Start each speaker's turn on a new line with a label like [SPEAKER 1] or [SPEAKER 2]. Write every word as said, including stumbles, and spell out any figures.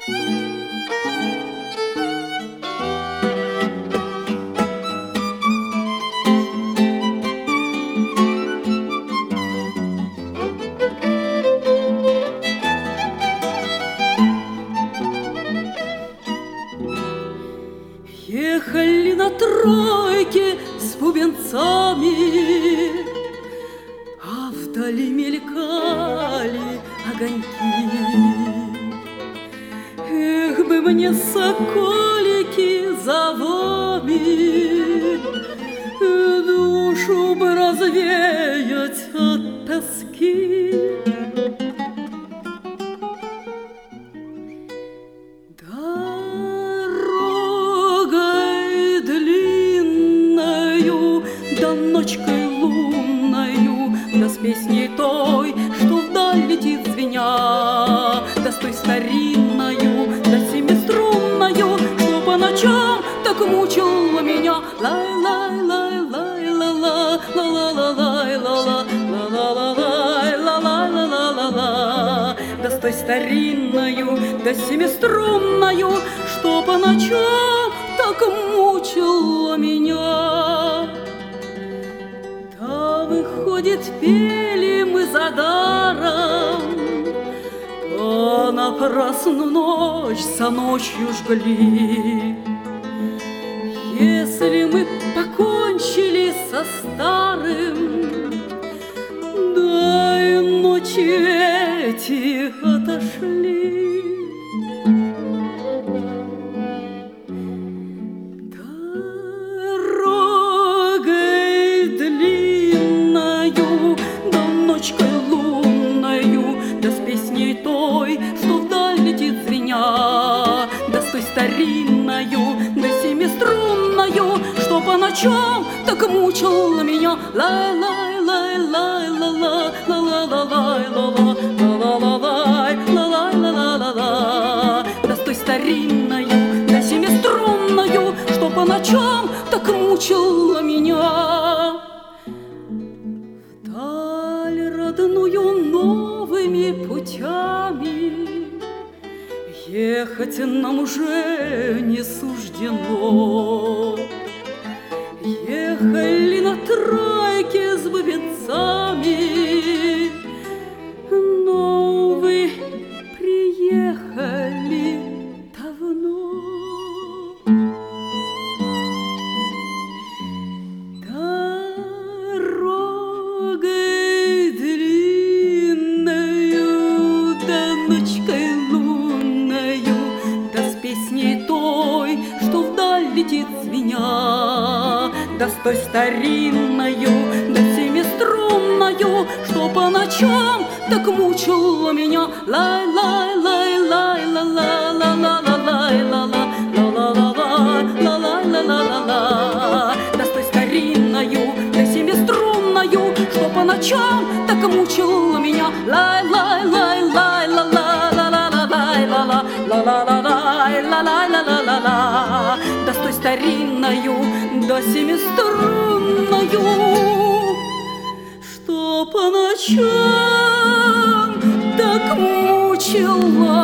[SPEAKER 1] Ехали на тройке с бубенцами, а вдали мелькали огоньки. Эх бы мне, соколики, за вами душу бы развеять от тоски. Да ночкой лунною, да с песней той, что вдаль летит звеня, да с той старинною, да семиструнною, что по ночам так мучила меня. Лай-лай-лай-лай-ла-ла, ла-ла-ла-лай-ла-ла, ла-ла-ла-лай-ла-ла-ла-ла-ла, да с той старинною, да семиструнною, что по ночам так мучила меня. Выходит, пели мы за даром, а напрасну ночь за ночью жгли. Если мы покончили со старым, да и ночи эти отошли. Ночкой лунною, да с песней той, что вдаль летит звеня, да с той старинною, да семиструнною, что по ночам так мучила меня. Лай-лай-лай-лай-ла-ла, ла-ла-ла-лай-ла-ла, ла-ла-ла-лай, ла-лай-ла-ла-ла-ла, да с той старинною, да семиструнною, что по ночам так мучила меня. Родную новыми путями ехать нам уже не суждено. Ехали на тройке с бубенцами, но вы приехали давно. Летит звеня, да с той старинною, да семиструнною, что по ночам так мучила меня. Лай-лай-лай-лай-ла-ла-ла-ла-ла-ла-ла-ла, ла-ла-ла-ла-ла-ла-ла-ла, да с той старинною, да семиструнною, что по ночам так мучила меня. Лай-лай-лай-лай-ла-ла-ла-ла-ла-ла-ла, ла-ла-ла-ла-ла-ла-ла-ла, да с той старинною, да семиструнною, что по ночам так мучила